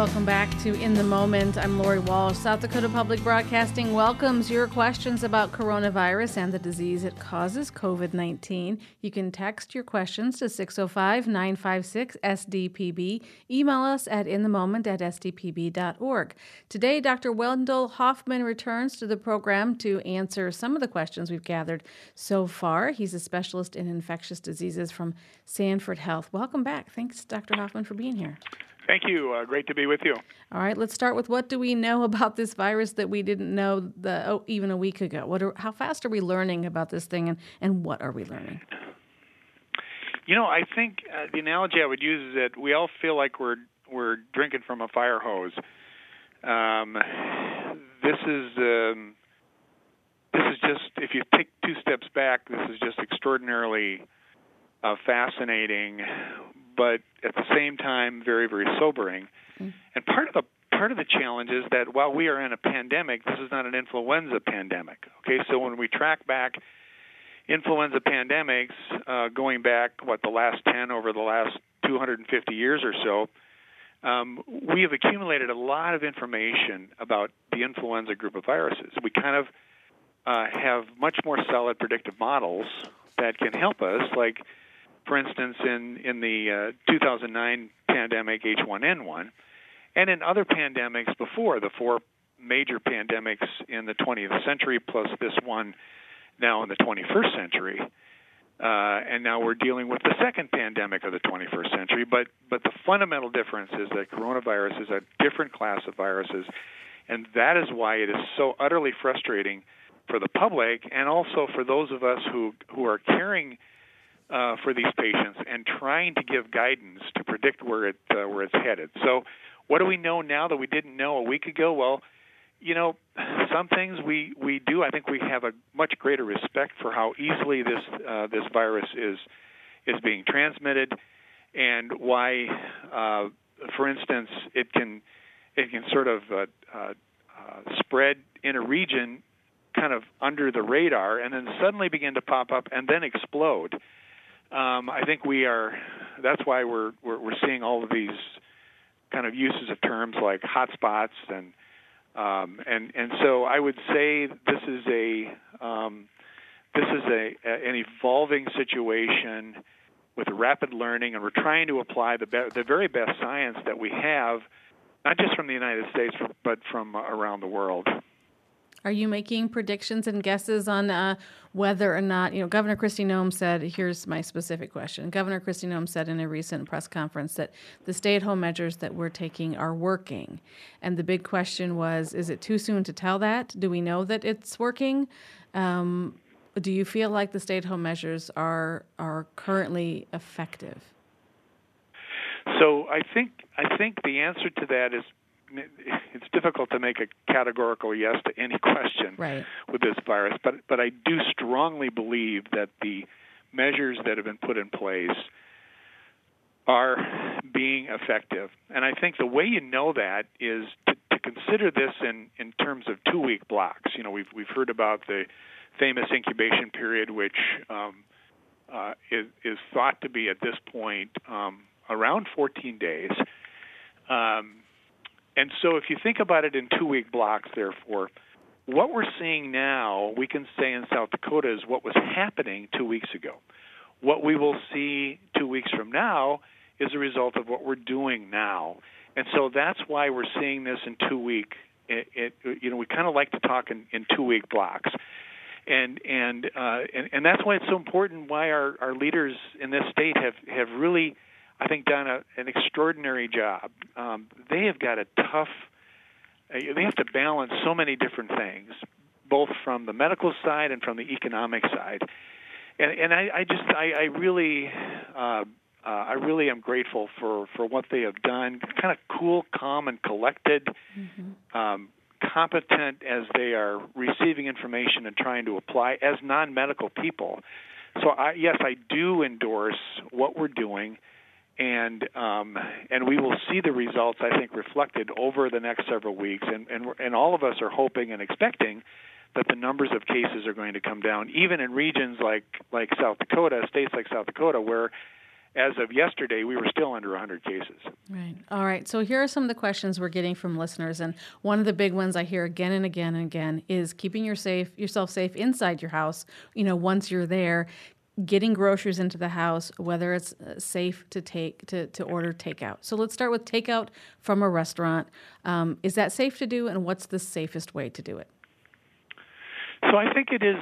Welcome back to In the Moment. I'm Lori Walsh. South Dakota Public Broadcasting welcomes your questions about coronavirus and the disease it causes, COVID-19. You can text your questions to 605-956-SDPB. Email us at inthemoment@sdpb.org. Today, Dr. Wendell Hoffman returns to the program to answer some of the questions we've gathered so far. He's a specialist in infectious diseases from Sanford Health. Welcome back. Thanks, Dr. Hoffman, for being here. Thank you. Great to be with you. All right, let's start with what do we know about this virus that we didn't know even a week ago? How fast are we learning about this thing, and what are we learning? You know, I think the analogy I would use is that we all feel like we're drinking from a fire hose. This is just, if you take two steps back, this is just extraordinarily fascinating, but at the same time, very, very sobering. Mm. And part of the challenge is that while we are in a pandemic, this is not an influenza pandemic. Okay, so when we track back influenza pandemics, going back the last 10 over the last 250 years or so, we have accumulated a lot of information about the influenza group of viruses. We kind of have much more solid predictive models that can help us, like, for instance, in the 2009 pandemic H1N1, and in other pandemics before, the four major pandemics in the 20th century, plus this one now in the 21st century, and now we're dealing with the second pandemic of the 21st century. But the fundamental difference is that coronavirus is a different class of viruses, and that is why it is so utterly frustrating for the public and also for those of us who are caring for these patients and trying to give guidance to predict where it's headed. So what do we know now that we didn't know a week ago? Well, you know, some things we do. I think we have a much greater respect for how easily this virus is being transmitted, and why, for instance, it can sort of spread in a region kind of under the radar and then suddenly begin to pop up and then explode. I think that's why we're seeing all of these kind of uses of terms like hotspots and so I would say this is an evolving situation with rapid learning, and we're trying to apply the very best science that we have, not just from the United States but from around the world. Are you making predictions and guesses on whether or not, Governor Kristi Noem said, here's my specific question. Governor Kristi Noem said in a recent press conference that the stay-at-home measures that we're taking are working. And the big question was, is it too soon to tell that? Do we know that it's working? Do you feel like the stay-at-home measures are currently effective? So I think the answer to that is, it's difficult to make a categorical yes to any question with this virus, but I do strongly believe that the measures that have been put in place are being effective. And I think the way you know that is to consider this in terms of 2-week blocks. You know, we've heard about the famous incubation period, which is thought to be at this point around 14 days. And so if you think about it in 2-week blocks, therefore, what we're seeing now, we can say in South Dakota, is what was happening 2 weeks ago. What we will see 2 weeks from now is a result of what we're doing now. And so that's why we're seeing this in 2 week. We kind of like to talk in 2-week blocks. And that's why it's so important, why our leaders in this state have really, I think, done an extraordinary job. They have got they have to balance so many different things, both from the medical side and from the economic side. And I really am grateful for what they have done. Kind of cool, calm, and collected, competent as they are receiving information and trying to apply as non-medical people. So yes, I do endorse what we're doing. And we will see the results, I think, reflected over the next several weeks. And all of us are hoping and expecting that the numbers of cases are going to come down, even in regions like South Dakota, states like South Dakota, where as of yesterday, we were still under 100 cases. Right. All right. So here are some of the questions we're getting from listeners, and one of the big ones I hear again and again and again is keeping yourself safe inside your house. Once you're there, getting groceries into the house, whether it's safe to order takeout. So let's start with takeout from a restaurant. Is that safe to do, and what's the safest way to do it? So I think it is.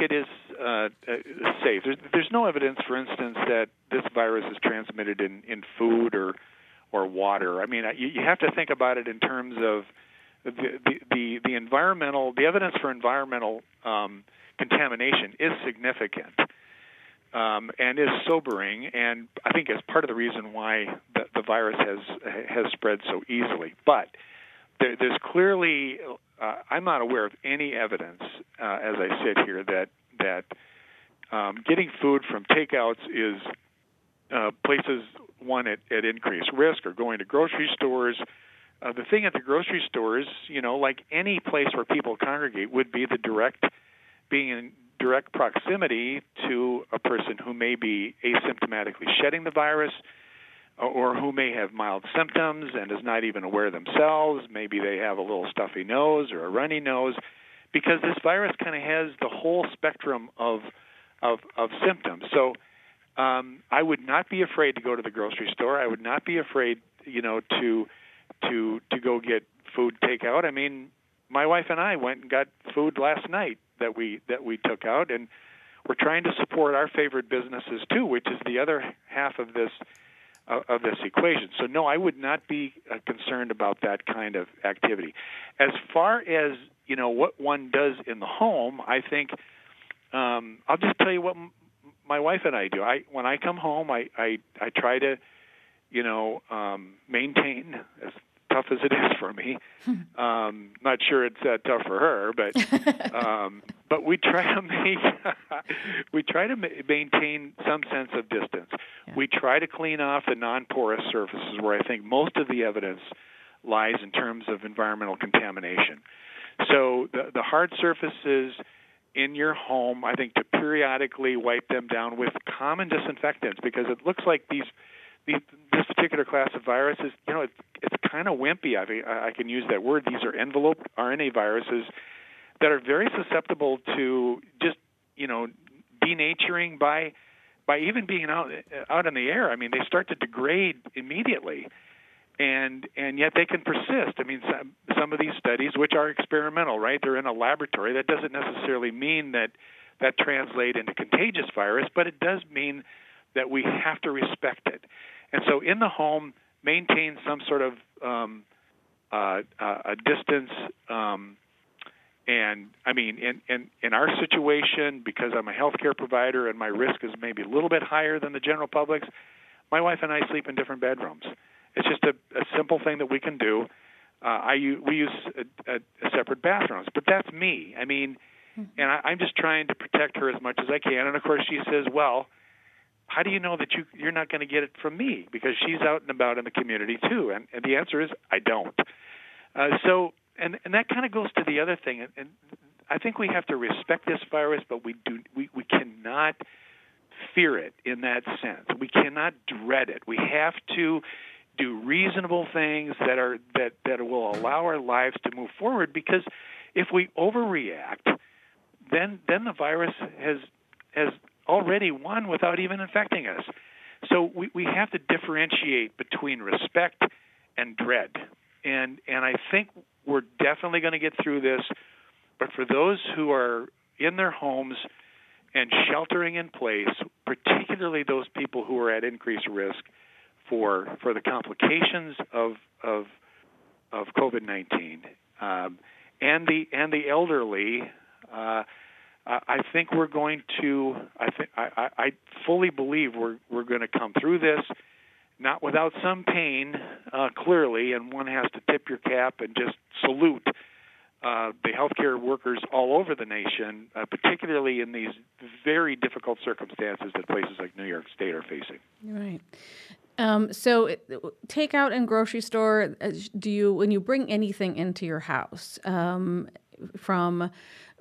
Safe. There's no evidence, for instance, that this virus is transmitted in food or water. I mean, you have to think about it in terms of the environmental. The evidence for environmental contamination is significant. And is sobering, and I think is part of the reason why the virus has spread so easily. But there's clearly, I'm not aware of any evidence, as I sit here, that getting food from takeouts is places one at increased risk, or going to grocery stores. The thing at the grocery stores, like any place where people congregate, would be being in direct proximity to a person who may be asymptomatically shedding the virus, or who may have mild symptoms and is not even aware themselves. Maybe they have a little stuffy nose or a runny nose, because this virus kind of has the whole spectrum of symptoms. So I would not be afraid to go to the grocery store. I would not be afraid, to go get food takeout. I mean, my wife and I went and got food last night that we took out, and we're trying to support our favorite businesses too, which is the other half of this equation. So no, I would not be concerned about that kind of activity. As far as what one does in the home, I think I'll just tell you what my wife and I do. When I come home, I try to maintain, as tough as it is for me. Not sure it's that tough for her, but we try to maintain some sense of distance. Yeah. We try to clean off the non-porous surfaces where I think most of the evidence lies in terms of environmental contamination. So the hard surfaces in your home, I think, to periodically wipe them down with common disinfectants, because it looks like this particular class of viruses, it's kind of wimpy. I can use that word. These are enveloped RNA viruses that are very susceptible to just, denaturing by even being out in the air. I mean, they start to degrade immediately, and yet they can persist. I mean, some of these studies, which are experimental, right? They're in a laboratory. That doesn't necessarily mean that translate into contagious virus, but it does mean that we have to respect it. And so in the home, maintain some sort of a distance. And I mean, in our situation, because I'm a healthcare provider and my risk is maybe a little bit higher than the general public's, my wife and I sleep in different bedrooms. It's just a simple thing that we can do. We use a separate bathrooms, but that's me. I mean, and I'm just trying to protect her as much as I can. And of course, she says, "Well, how do you know that you're not going to get it from me? Because she's out and about in the community too." And the answer is, I don't. And that kind of goes to the other thing. And I think we have to respect this virus, but we cannot fear it in that sense. We cannot dread it. We have to do reasonable things that will allow our lives to move forward. Because if we overreact, then the virus has already won without even infecting us. So we have to differentiate between respect and dread. And I think we're definitely going to get through this. But for those who are in their homes and sheltering in place, particularly those people who are at increased risk for the complications of COVID-19 and the elderly, I think we're going to. I fully believe we're going to come through this, not without some pain, clearly, and one has to tip your cap and just salute the healthcare workers all over the nation, particularly in these very difficult circumstances that places like New York State are facing. Right. So takeout and grocery store, when you bring anything into your house, from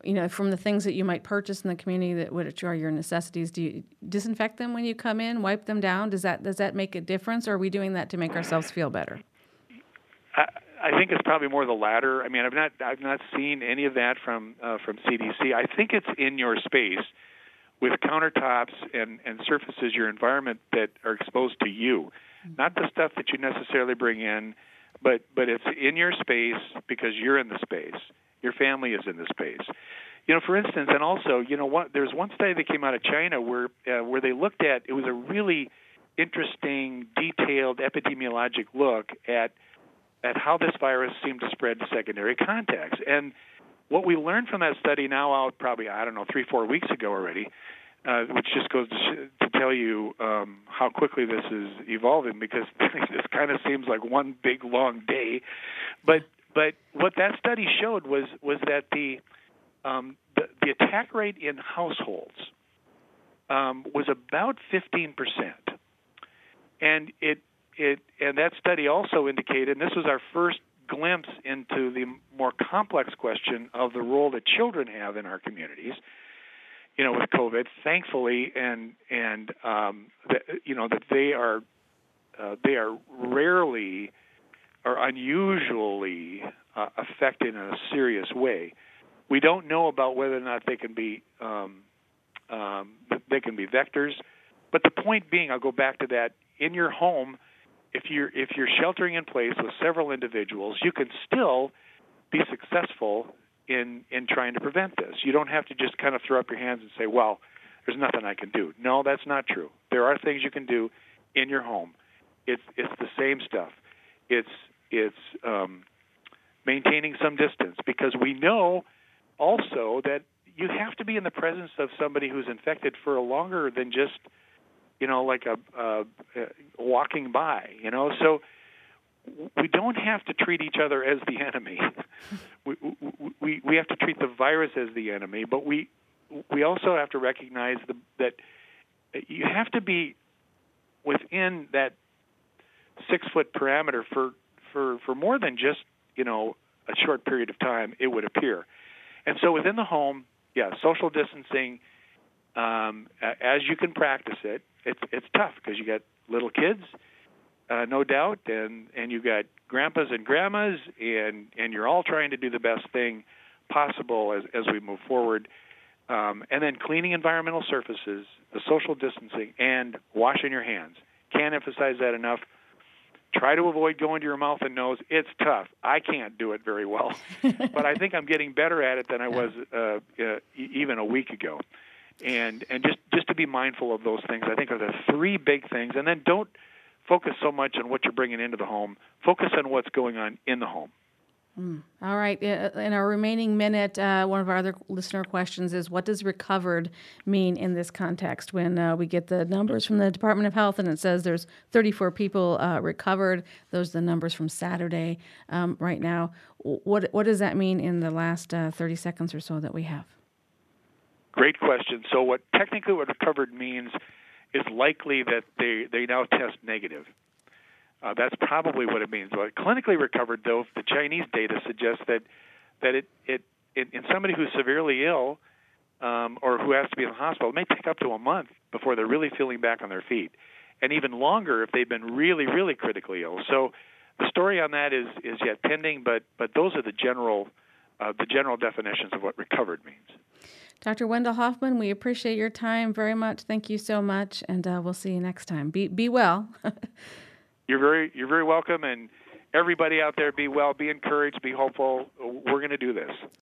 from the things that you might purchase in the community that which are your necessities, do you disinfect them when you come in, wipe them down? Does that make a difference, or are we doing that to make ourselves feel better? I think it's probably more the latter. I mean, I've not seen any of that from CDC. I think it's in your space with countertops and surfaces, your environment that are exposed to you, not the stuff that you necessarily bring in, but it's in your space because you're in the space. Your family is in the space. For instance, and also, there's one study that came out of China where they looked at, it was a really interesting, detailed epidemiologic look at how this virus seemed to spread to secondary contacts. And what we learned from that study now out probably, 3-4 weeks ago already, which just goes to tell you how quickly this is evolving, because this kind of seems like one big, long day. But what that study showed was that the attack rate in households was about 15%. And and that study also indicated, and this was our first glimpse into the more complex question of the role that children have in our communities, with COVID, thankfully, and that they are rarely or unusually affected in a serious way. We don't know about whether or not they can be vectors, but the point being, I'll go back to that. In your home, if you're sheltering in place with several individuals, you can still be successful in trying to prevent this. You don't have to just kind of throw up your hands and say, well, there's nothing I can do. No, that's not true. There are things you can do in your home. It's the same stuff. It's maintaining some distance, because we know also that you have to be in the presence of somebody who's infected for longer than just like a walking by, So we don't have to treat each other as the enemy. we have to treat the virus as the enemy, but we also have to recognize that you have to be within that 6-foot parameter for more than just a short period of time, it would appear. And so within the home, social distancing, as you can practice it, it's tough because you got little kids, no doubt, and you got grandpas and grandmas, and you're all trying to do the best thing possible as we move forward. And then cleaning environmental surfaces, the social distancing, and washing your hands. Can't emphasize that enough. Try to avoid going to your mouth and nose. It's tough. I can't do it very well, but I think I'm getting better at it than I was even a week ago. And just to be mindful of those things, I think are the 3 big things. And then don't focus so much on what you're bringing into the home. Focus on what's going on in the home. All right. In our remaining minute, one of our other listener questions is, what does recovered mean in this context? When we get the numbers from the Department of Health and it says there's 34 people recovered, those are the numbers from Saturday right now. What does that mean in the last 30 seconds or so that we have? Great question. So what recovered means is likely that they now test negative. That's probably what it means. But clinically recovered, though, the Chinese data suggests that it in somebody who's severely ill or who has to be in the hospital, it may take up to a month before they're really feeling back on their feet, and even longer if they've been really, really critically ill. So the story on that is yet pending, but those are the general definitions of what recovered means. Dr. Wendell Hoffman, we appreciate your time very much. Thank you so much, and we'll see you next time. Be well. You're very welcome, and everybody out there, be well, be encouraged, be hopeful. We're going to do this.